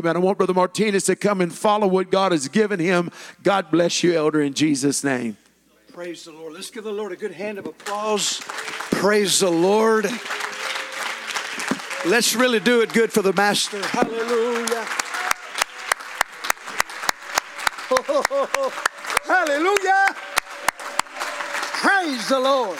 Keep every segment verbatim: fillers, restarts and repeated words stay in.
Amen. I want Brother Martinez to come and follow what God has given him. God bless you, Elder, in Jesus' name. Praise the Lord. Let's give the Lord a good hand of applause. Praise the Lord. Let's really do it good for the Master. Hallelujah. Oh, oh, oh, oh. Hallelujah. Praise the Lord.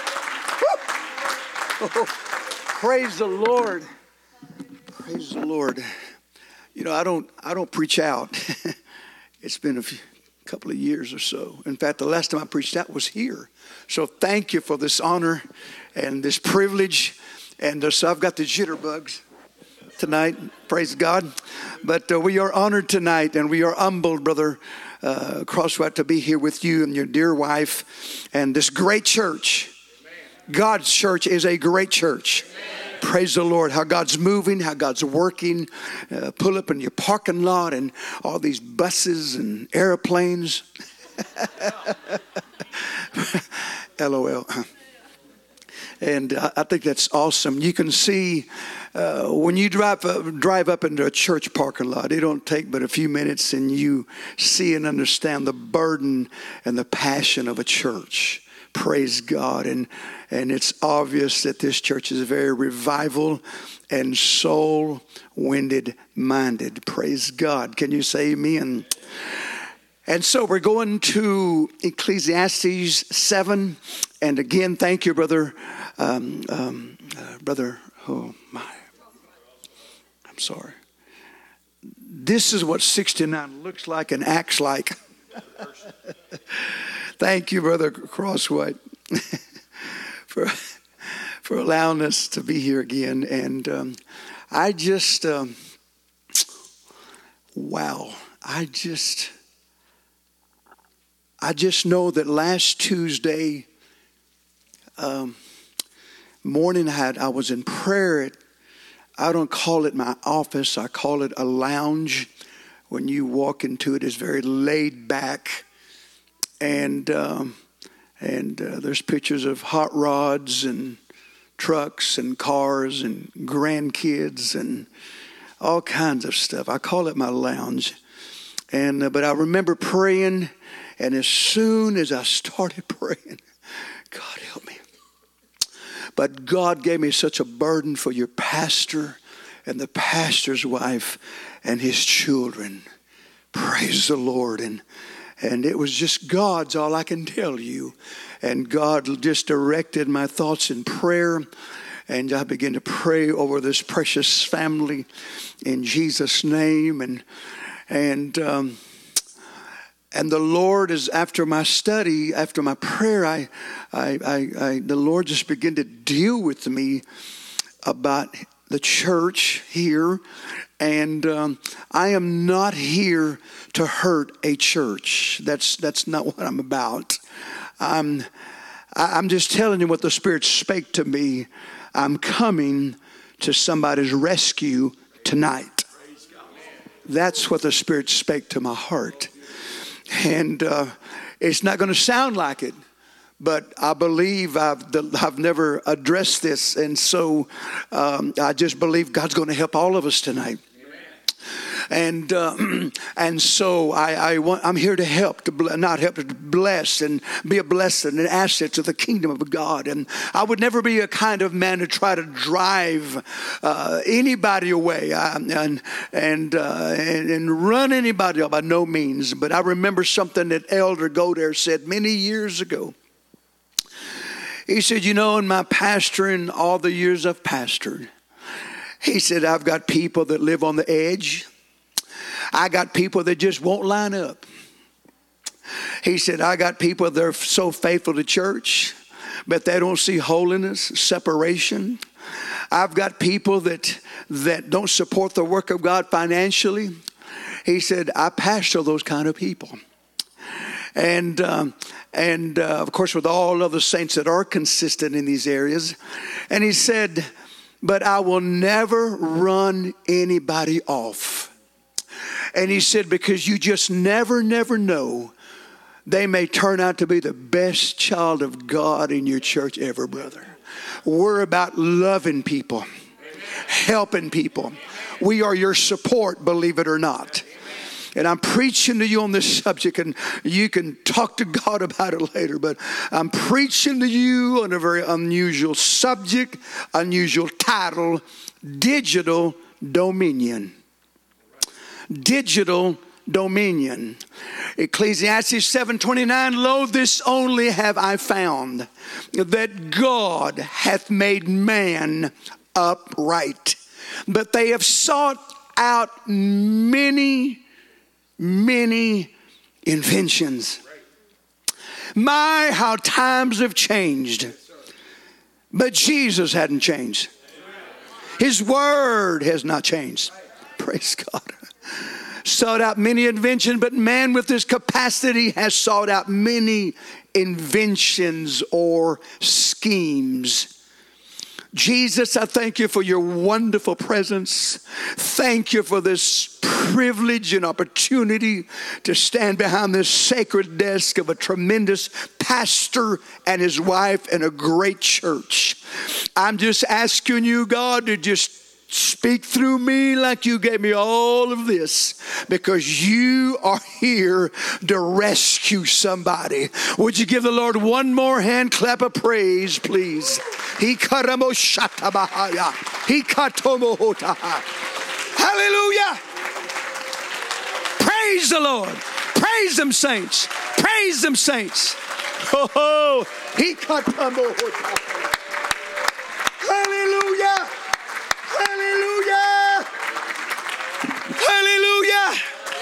Oh, praise the Lord. Praise the Lord. You know, I don't I don't preach out. It's been a few, couple of years or so. In fact, the last time I preached out was here. So thank you for this honor and this privilege. And uh, so I've got the jitterbugs tonight. Praise God. But uh, we are honored tonight, and we are humbled, Brother uh, Crosswhite, to be here with you and your dear wife and this great church. God's church is a great church. Praise the Lord. How God's moving, how God's working. Uh, pull up in your parking lot and all these buses and airplanes. LOL. And uh, I think that's awesome. You can see uh, when you drive uh, drive up into a church parking lot, it don't take but a few minutes, and you see and understand the burden and the passion of a church. Praise God. And and it's obvious that this church is very revival and soul-winded minded. Praise God. Can you say amen? And so we're going to Ecclesiastes seven. And again, thank you, brother. Um, um, uh, brother, oh my. I'm sorry. This is what sixty-nine looks like and acts like. Thank you, Brother Crosswhite, for for allowing us to be here again. And um, I just, um, wow, I just, I just know that last Tuesday um, morning, I had I was in prayer at, I don't call it my office, I call it a lounge. When you walk into it, it's very laid back. And um, and uh, there's pictures of hot rods and trucks and cars and grandkids and all kinds of stuff. I call it my lounge. And uh, but I remember praying, and as soon as I started praying, God help me. But God gave me such a burden for your pastor and the pastor's wife and his children. Praise the Lord. And And it was just God's, all I can tell you. And God just directed my thoughts in prayer. And I began to pray over this precious family in Jesus' name. And and um, and the Lord is, after my study, after my prayer, I, I, I, I the Lord just began to deal with me about the church here. And um, I am not here to hurt a church. That's that's not what I'm about. Um, I, I'm just telling you what the Spirit spake to me. I'm coming to somebody's rescue tonight. That's what the Spirit spake to my heart. And uh, it's not going to sound like it, but I believe I've I've never addressed this, and so um, I just believe God's going to help all of us tonight. And uh, and so I, I want, I'm here to help, to ble- not help, to bless and be a blessing and an asset to the kingdom of God. And I would never be a kind of man to try to drive uh, anybody away I, and and, uh, and and run anybody up, by no means. But I remember something that Elder Goder said many years ago. He said, you know, in my pastoring, all the years I've pastored, he said, I've got people that live on the edge. I got people that just won't line up. He said, I got people that are so faithful to church, but they don't see holiness, separation. I've got people that that don't support the work of God financially. He said, I pastor those kind of people. And um, and uh, of course, with all other saints that are consistent in these areas. And he said, but I will never run anybody off. And he said, because you just never, never know. They may turn out to be the best child of God in your church ever, brother. We're about loving people, helping people. We are your support, believe it or not. And I'm preaching to you on this subject, and you can talk to God about it later, but I'm preaching to you on a very unusual subject, unusual title, digital dominion. Digital dominion. Ecclesiastes seven twenty-nine, lo, this only have I found, that God hath made man upright, but they have sought out many Many inventions. My, how times have changed. But Jesus hadn't changed. His word has not changed. Praise God. Sought out many inventions, but man with this capacity has sought out many inventions or schemes. Jesus, I thank you for your wonderful presence. Thank you for this privilege and opportunity to stand behind this sacred desk of a tremendous pastor and his wife in a great church. I'm just asking you, God, to just speak through me like you gave me all of this, because you are here to rescue somebody. Would you give the Lord one more hand clap of praise, please? Hallelujah. Praise the Lord. Praise them, saints. Praise them, saints. Oh, hallelujah. Hallelujah. Hallelujah.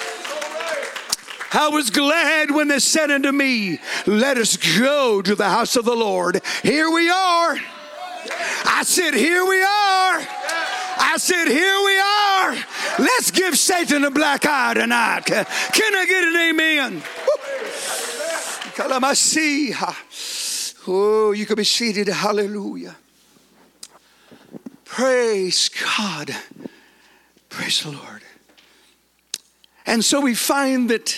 I was glad when they said unto me, let us go to the house of the Lord. Here we are. I said, here we are. I said, here we are. Let's give Satan a black eye tonight. Can I get an amen? Oh, you can be seated. Hallelujah. Praise God. Praise the Lord. And so we find that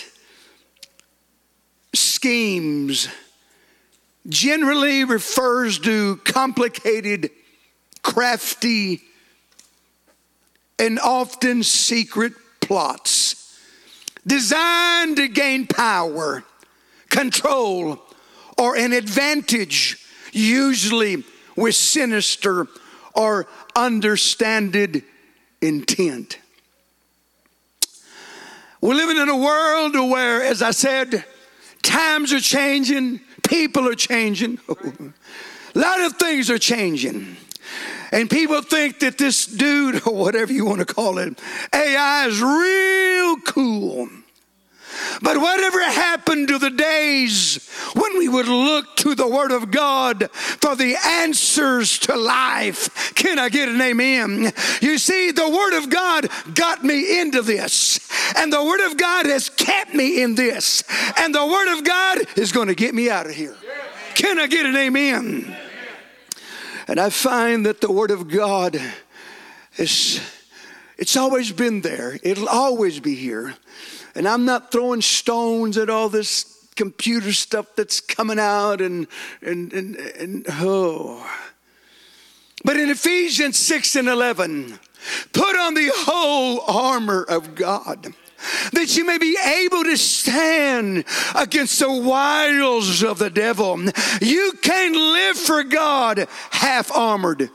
schemes generally refers to complicated, crafty, and often secret plots designed to gain power, control, or an advantage, usually with sinister or understanded intent. We're living in a world where, as I said, times are changing, people are changing, a lot of things are changing. And people think that this dude, or whatever you want to call it, A I is real cool. But whatever happened to the days when we would look to the Word of God for the answers to life? Can I get an amen? You see, the Word of God got me into this. And the Word of God has kept me in this. And the Word of God is going to get me out of here. Can I get an amen? And I find that the Word of God is, it's always been there. It'll always be here. And I'm not throwing stones at all this computer stuff that's coming out and, and, and, and oh. But in Ephesians six and eleven, put on the whole armor of God, that you may be able to stand against the wiles of the devil. You can't live for God half armored.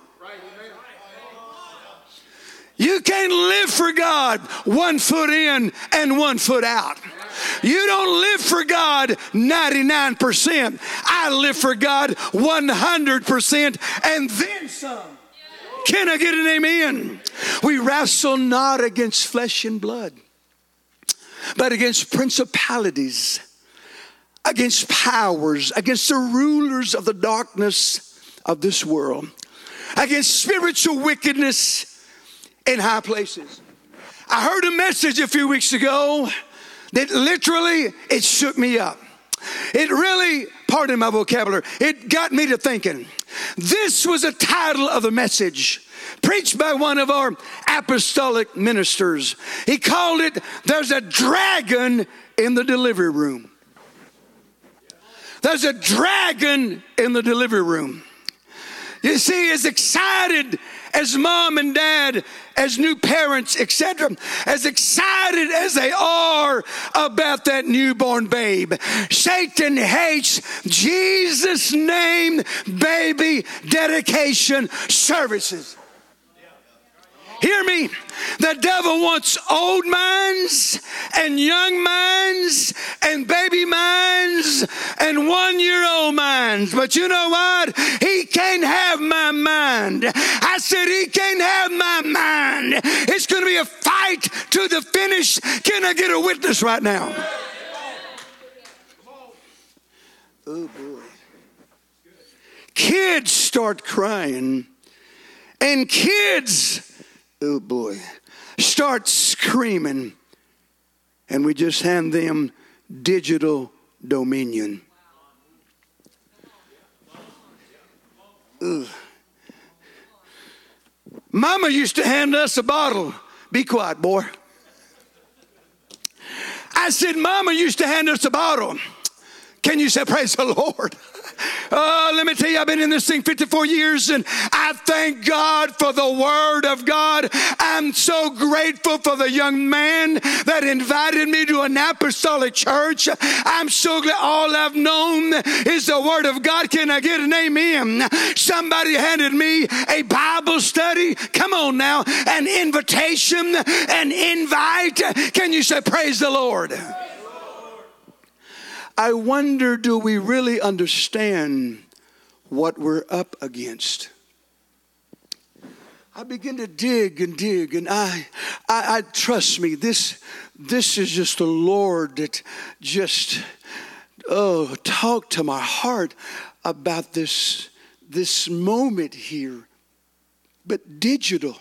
You can't live for God one foot in and one foot out. You don't live for God ninety-nine percent. I live for God one hundred percent and then some. Can I get an amen? We wrestle not against flesh and blood, but against principalities, against powers, against the rulers of the darkness of this world, against spiritual wickedness in high places. I heard a message a few weeks ago that literally, it shook me up. It really, pardon my vocabulary, it got me to thinking. This was a title of the message preached by one of our apostolic ministers. He called it, There's a Dragon in the Delivery Room. There's a dragon in the delivery room. You see, as excited as mom and dad, as new parents, et cetera, as excited as they are about that newborn babe, Satan hates Jesus' name baby dedication services. Hear me. The devil wants old minds and young minds and baby minds and one-year-old minds. But you know what? He can't have my mind. I said he can't have my mind. It's going to be a fight to the finish. Can I get a witness right now? Oh, boy. Kids start crying. And kids... oh boy, start screaming, and we just hand them digital dominion. Ugh. Mama used to hand us a bottle. Be quiet, boy. I said, Mama used to hand us a bottle. Can you say, praise the Lord? Oh, let me tell you, I've been in this thing fifty-four years, and I thank God for the Word of God. I'm so grateful for the young man that invited me to an apostolic church. I'm so glad all I've known is the Word of God. Can I get an amen? Somebody handed me a Bible study. Come on now, an invitation, an invite. Can you say, praise the Lord? I wonder, do we really understand what we're up against? I begin to dig and dig, and I, I, I trust me, this, this is just the Lord that just, oh, talked to my heart about this, this moment here. But digital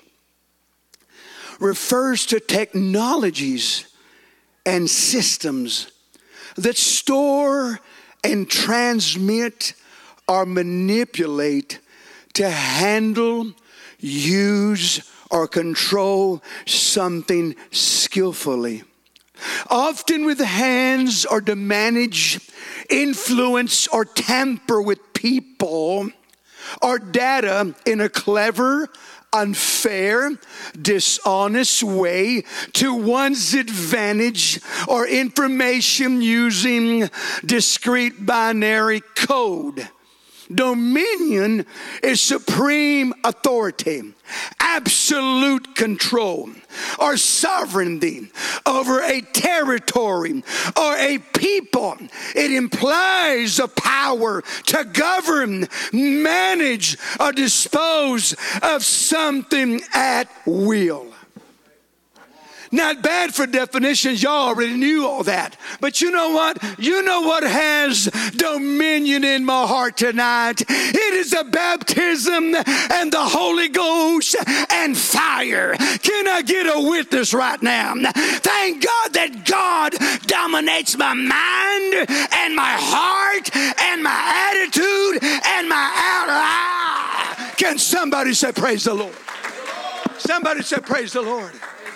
refers to technologies and systems that store and transmit or manipulate to handle, use, or control something skillfully. Often with hands or to manage, influence, or tamper with people or data in a clever, unfair, dishonest way to one's advantage, or information using discrete binary code. Dominion is supreme authority, absolute control, or sovereignty over a territory or a people. It implies a power to govern, manage, or dispose of something at will. Not bad for definitions. Y'all already knew all that. But you know what? You know what has dominion in my heart tonight? It is a baptism and the Holy Ghost and fire. Can I get a witness right now? Thank God that God dominates my mind and my heart and my attitude and my outline. Can somebody say praise the Lord? Somebody say praise the Lord.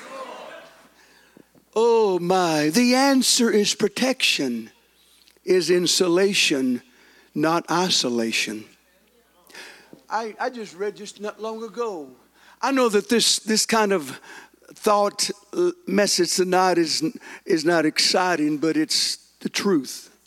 Oh my, the answer is protection, is insulation, not isolation. I, I just read just not long ago. I know that this, this kind of thought message tonight is, is not exciting, but it's the truth.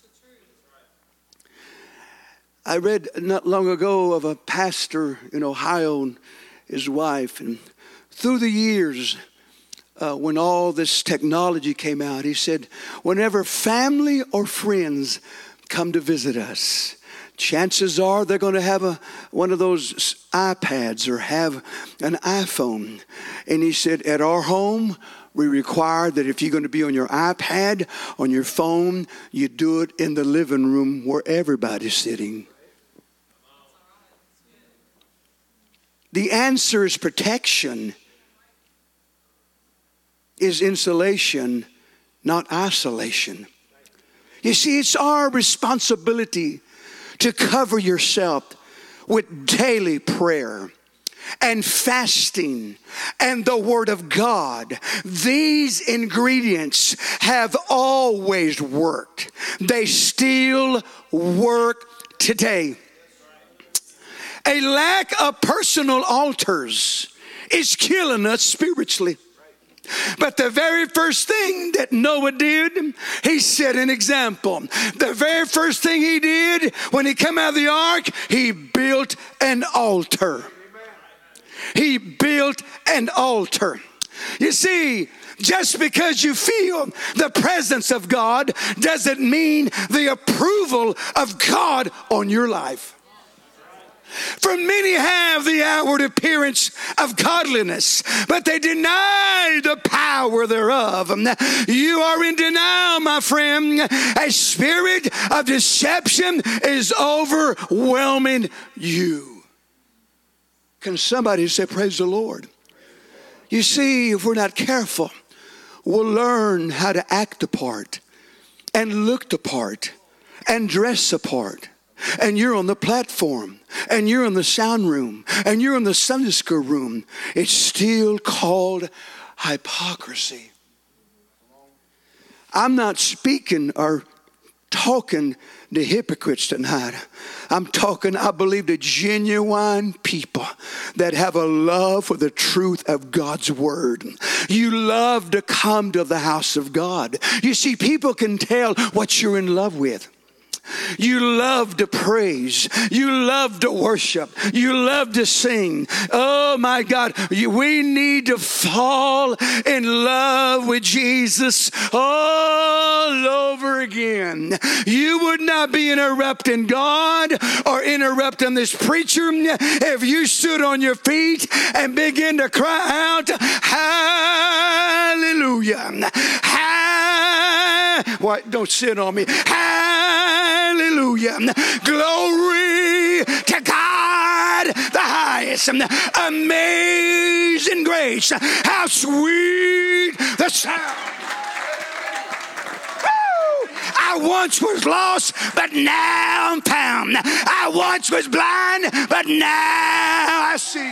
I read not long ago of a pastor in Ohio and his wife, and through the years, Uh, when all this technology came out, he said, whenever family or friends come to visit us, chances are they're going to have a one of those iPads or have an iPhone. And he said, at our home, we require that if you're going to be on your iPad, on your phone, you do it in the living room where everybody's sitting. The answer is protection. Is insulation, not isolation. You see, it's our responsibility to cover yourself with daily prayer and fasting and the Word of God. These ingredients have always worked. They still work today. A lack of personal altars is killing us spiritually. But the very first thing that Noah did, he set an example. The very first thing he did when he came out of the ark, he built an altar. He built an altar. You see, just because you feel the presence of God doesn't mean the approval of God on your life. For many have the outward appearance of godliness, but they deny the power thereof. You are in denial, my friend. A spirit of deception is overwhelming you. Can somebody say, praise the Lord? You see, if we're not careful, we'll learn how to act the part and look the part and dress the part. And you're on the platform, and you're in the sound room, and you're in the Sunday school room. It's still called hypocrisy. I'm not speaking or talking to hypocrites tonight. I'm talking, I believe, to genuine people that have a love for the truth of God's word. You love to come to the house of God. You see, people can tell what you're in love with. You love to praise. You love to worship. You love to sing. Oh my God, we need to fall in love with Jesus all over again. You would not be interrupting God or interrupting this preacher if you stood on your feet and began to cry out, hallelujah. Hallelujah. Why, don't sit on me. Hallelujah. Glory to God the highest. Amazing grace. How sweet the sound. I once was lost, but now I'm found. I once was blind, but now I see.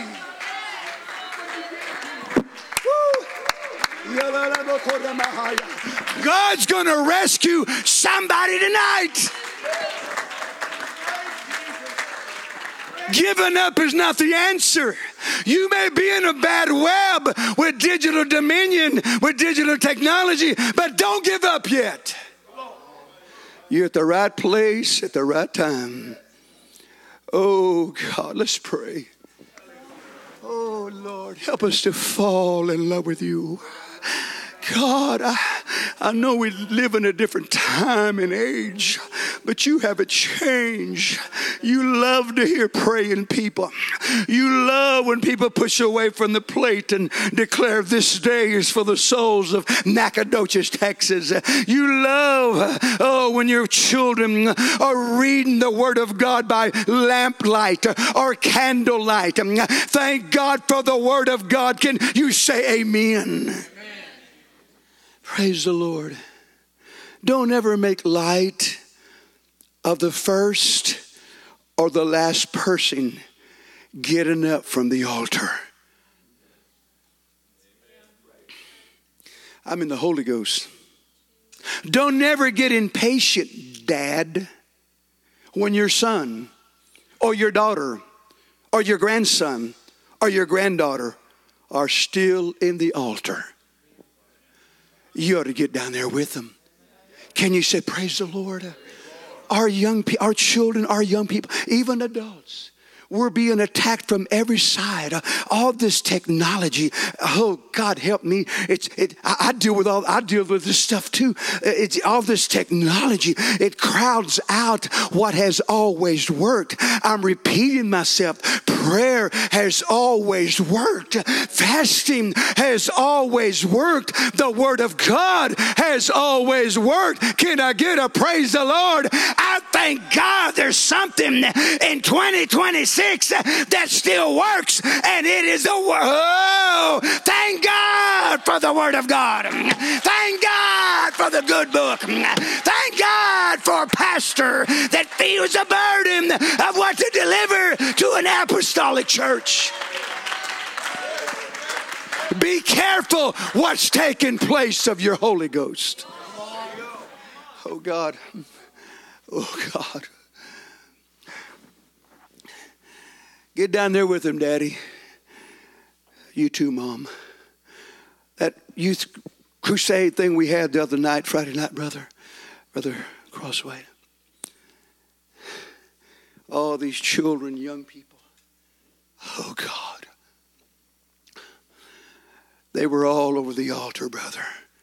God's going to rescue somebody tonight. Giving up is not the answer. You may be in a bad web with digital dominion, with digital technology, but don't give up yet. You're at the right place at the right time. Oh God, let's pray. Oh Lord, help us to fall in love with you. God, I, I know we live in a different time and age, but you haven't changed. You love to hear praying people. You love when people push away from the plate and declare this day is for the souls of Nacogdoches, Texas. You love, oh, when your children are reading the Word of God by lamplight or candlelight. Thank God for the Word of God. Can you say amen? Praise the Lord. Don't ever make light of the first or the last person getting up from the altar. I'm in the Holy Ghost. Don't ever get impatient, Dad, when your son or your daughter or your grandson or your granddaughter are still in the altar. You ought to get down there with them. Can you say, praise the Lord? Our young people, our children, our young people, even adults, we're being attacked from every side. Uh, all this technology. Oh, God help me. It's it. I, I deal with all. I deal with this stuff too. It's all this technology. It crowds out what has always worked. I'm repeating myself. Prayer has always worked. Fasting has always worked. The Word of God has always worked. Can I get a praise the Lord? I thank God there's something in twenty twenty-six that still works, and it is the Word. Oh, thank God for the Word of God. Thank God for the good book. Thank God for a pastor that feels a burden of what to deliver to an apostolic church. Be careful what's taking place of your Holy Ghost. Oh God. Oh God. Get down there with him, Daddy. You too, Mom. That youth crusade thing we had the other night, Friday night, brother. Brother Crossway. All these children, young people. Oh, God. They were all over the altar, brother.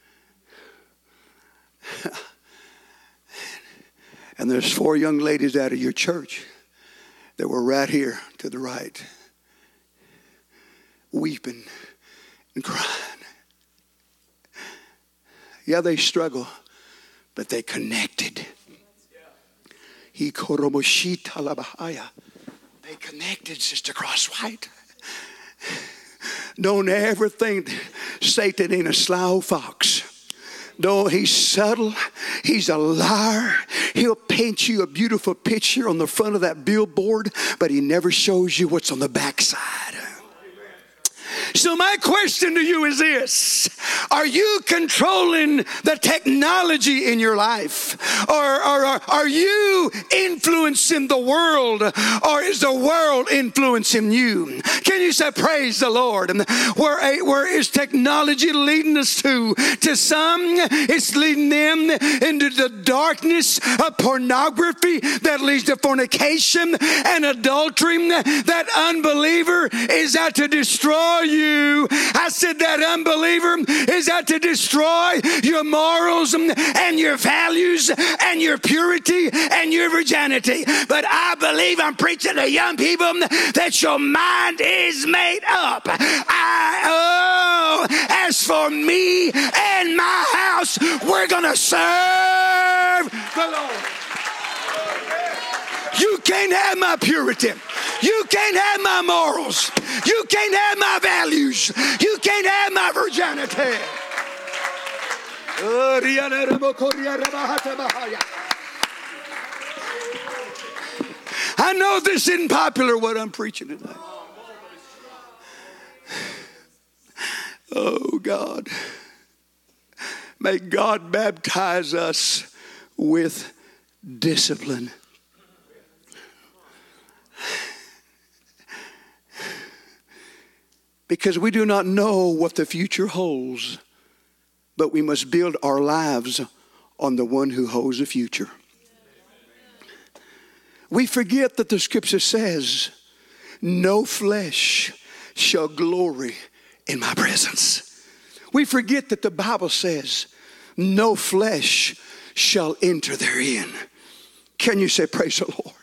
And there's four young ladies out of your church that were right here to the right, weeping and crying. Yeah, they struggle, but they connected. He They connected, Sister Crosswhite. Don't ever think Satan ain't a slow fox. No, he's subtle. He's a liar. He'll paint you a beautiful picture on the front of that billboard, but he never shows you what's on the backside. So my question to you is this. Are you controlling the technology in your life? Or, or, or are you influencing the world? Or is the world influencing you? Can you say praise the Lord? Where, where is technology leading us to? To some, it's leading them into the darkness of pornography that leads to fornication and adultery. That unbeliever is out to destroy you. I said that unbeliever is out to destroy your morals and your values and your purity and your virginity. But I believe I'm preaching to young people that your mind is made up. I, oh, as for me and my house, we're going to serve the Lord. You can't have my purity. You can't have my morals. You can't have my values. You can't have my virginity. I know this isn't popular what I'm preaching tonight. Oh God. May God baptize us with discipline. Because we do not know what the future holds, but we must build our lives on the one who holds the future. We forget that the scripture says, no flesh shall glory in my presence. We forget that the Bible says, no flesh shall enter therein. Can you say praise the Lord?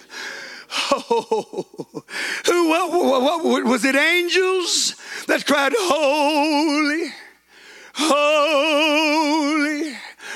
Oh, who, what, what, what, was it angels that cried, holy, holy,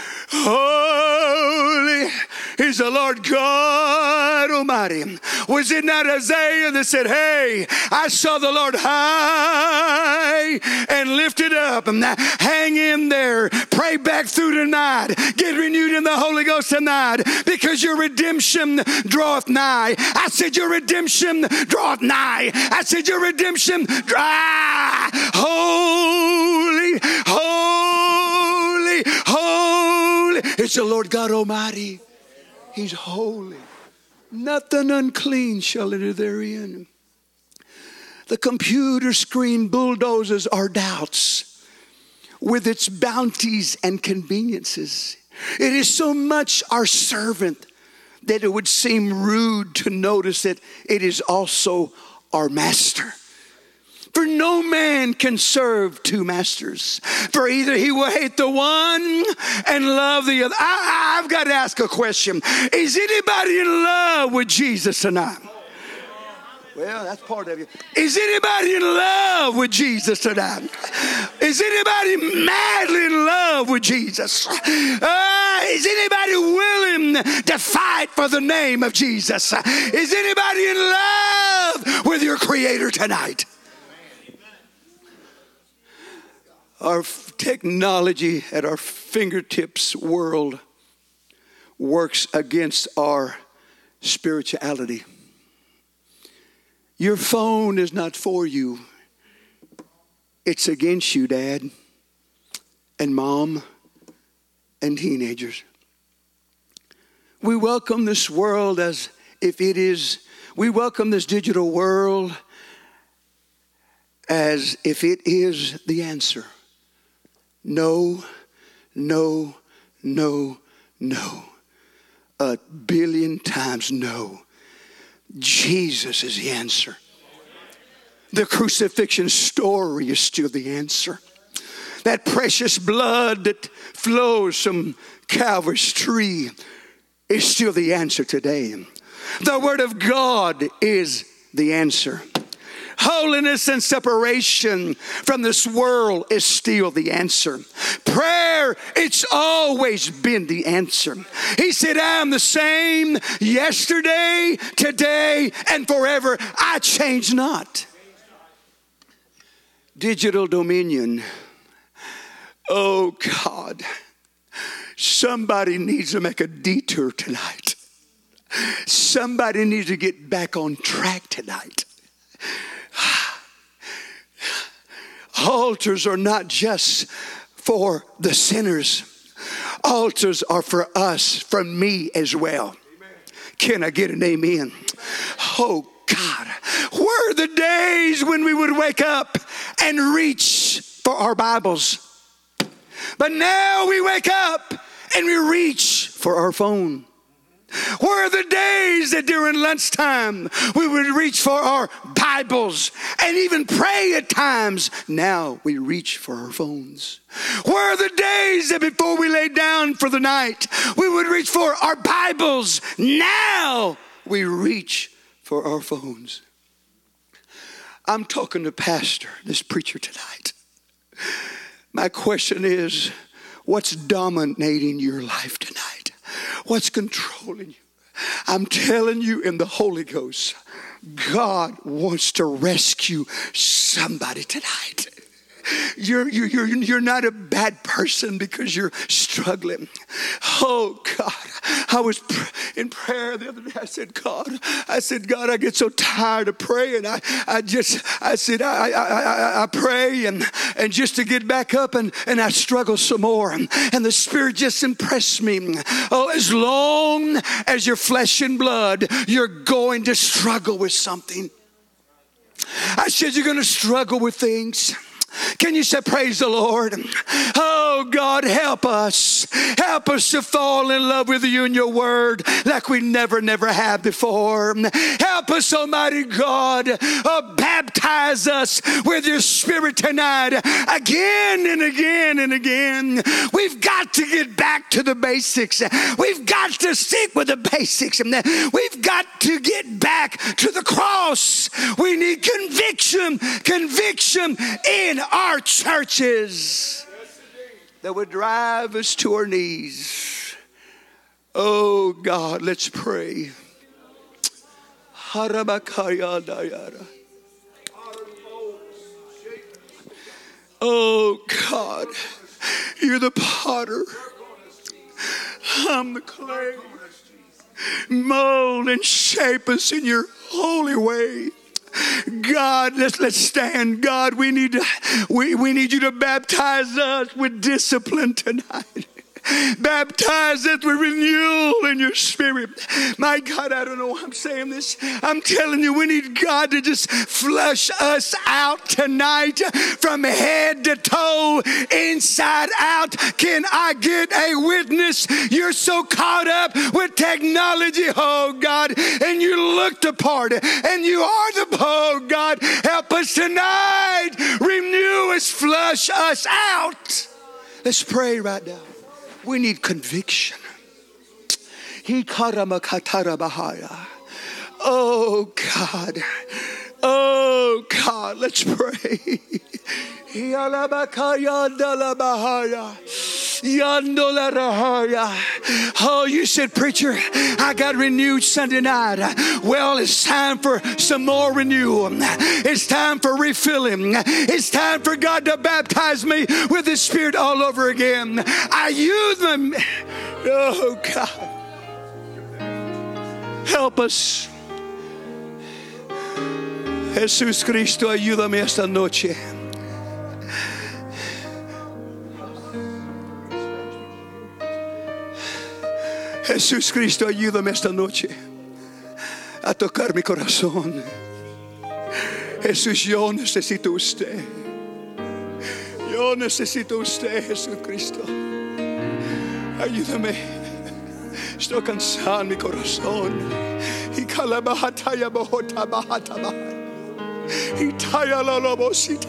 holy is the Lord God Almighty? Was it not Isaiah that said, hey, I saw the Lord high and lifted up, and hang in there, pray back through tonight, get renewed in the Holy Ghost tonight, because your redemption draweth nigh. I said your redemption draweth nigh. I said your redemption ah, holy, holy, holy. It's the Lord God Almighty. He's holy. Nothing unclean shall enter therein. The computer screen bulldozes our doubts with its bounties and conveniences. It is so much our servant that it would seem rude to notice that it is also our master. For no man can serve two masters. For either he will hate the one and love the other. I, I've got to ask a question. Is anybody in love with Jesus tonight? Well, that's part of you. Is anybody in love with Jesus tonight? Is anybody madly in love with Jesus? Uh, is anybody willing to fight for the name of Jesus? Is anybody in love with your Creator tonight? Our technology at our fingertips world works against our spirituality. Your phone is not for you. It's against you, Dad and Mom and teenagers. We welcome this world as if it is We welcome this digital world as if it is the answer. No, no, no, no. A billion times no. Jesus is the answer. The crucifixion story is still the answer. That precious blood that flows from Calvary's tree is still the answer today. The Word of God is the answer. Holiness and separation from this world is still the answer. Prayer, it's always been the answer. He said, I am the same yesterday, today, and forever. I change not. Digital dominion. Oh God, somebody needs to make a detour tonight. Somebody needs to get back on track tonight. Altars are not just for the sinners. Altars are for us, for me as well. Amen. Can I get an amen? Oh God, were the days when we would wake up and reach for our Bibles. But now we wake up and we reach for our phone. Were the days that during lunchtime we would reach for our Bibles and even pray at times. Now we reach for our phones. Were the days that before we lay down for the night we would reach for our Bibles. Now we reach for our phones. I'm talking to Pastor, this preacher tonight. My question is, what's dominating your life tonight? What's controlling you? I'm telling you in the Holy Ghost, God wants to rescue somebody tonight. You're, you're, you're, you're not a bad person because you're struggling. Oh, God. I was in prayer the other day. I said, God, I said, God, I get so tired of praying. I, I just, I said, I, I, I, I pray and, and just to get back up and, and I struggle some more. And, and the Spirit just impressed me. Oh, as long as you're flesh and blood, you're going to struggle with something. I said, you're going to struggle with things. Can you say praise the Lord? Oh God, help us. Help us to fall in love with you and your word like we never, never have before. Help us, Almighty God. Oh, baptize us with your Spirit tonight again and again and again. We've got to get back to the basics. We've got to stick with the basics. We've got to get back to the cross. We need conviction, conviction in our churches that would drive us to our knees. Oh God, let's pray. Oh God, you're the potter. I'm the clay. Mold and shape us in your holy way. God, let's let's stand. God, we need to we, we need you to baptize us with discipline tonight. Baptize us with renewal in your Spirit. My God, I don't know why I'm saying this. I'm telling you, we need God to just flush us out tonight from head to toe, inside out. Can I get a witness? You're so caught up with technology, oh God, and you look the part, and you are the, oh God, help us tonight. Renew us, flush us out. Let's pray right now. We need conviction. Oh God. Oh God, let's pray. Oh, you said, preacher, I got renewed Sunday night. Well, it's time for some more renewal. It's time for refilling. It's time for God to baptize me with His Spirit all over again. I use them. Oh, God. Help us. Jesús Cristo, ayúdame esta noche. Jesús Cristo, ayúdame esta noche a tocar mi corazón. Jesús, yo necesito usted. Yo necesito usted, Jesucristo. Ayúdame. Estoy cansado en mi corazón. Y calabahataya bohota bahataba. Y taya la lobosita.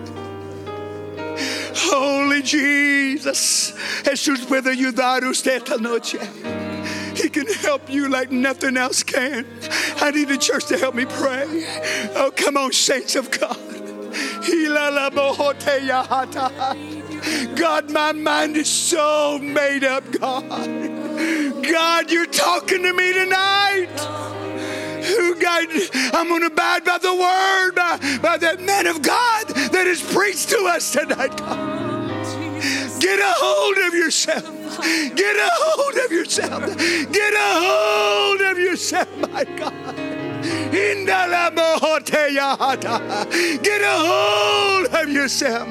Holy Jesus. Jesús puede ayudar a usted esta noche. He can help you like nothing else can. I need the church to help me pray. Oh, come on, saints of God. God, my mind is so made up, God. God, you're talking to me tonight. Oh, God, I'm going to abide by the word, by, by that man of God that is preached to us tonight, God. Get a hold of yourself. Get a hold of yourself. Get a hold of yourself, my God. Get a hold of yourself.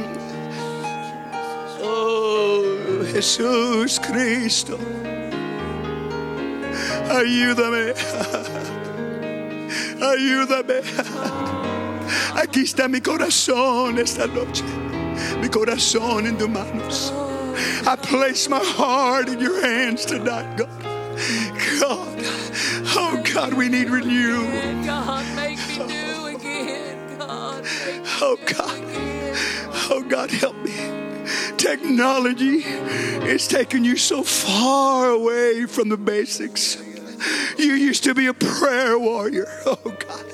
Oh, Jesús Cristo. Ayúdame. Ayúdame. Aquí está mi corazón esta noche. Mi corazón en tus manos. I place my heart in your hands tonight, God. God, oh God, we need renew. God, make me new again. God, make me oh God, oh God, help me. Technology is taking you so far away from the basics. You used to be a prayer warrior. Oh God.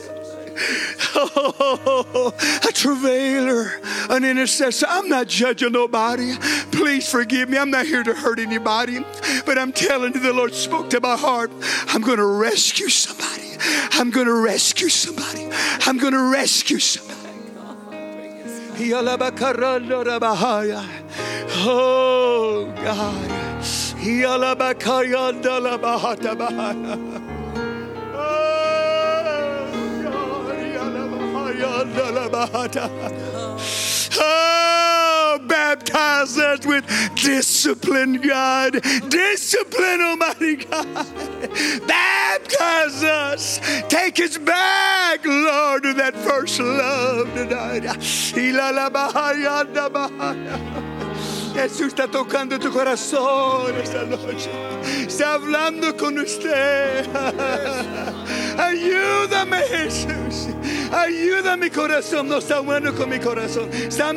Oh, a travailer, an intercessor. I'm not judging nobody. Please forgive me. I'm not here to hurt anybody. But I'm telling you, the Lord spoke to my heart. I'm going to rescue somebody. I'm going to rescue somebody. I'm going to rescue somebody. Oh, God. Oh, baptize us with discipline, God. Discipline, Almighty God. Baptize us. Take us back, Lord, to that first love tonight. Jesús está tocando tu corazón esta noche. Está hablando con usted. Ayúdame, Jesús. Ayúdame, mi corazón. No está bueno con mi corazón. Está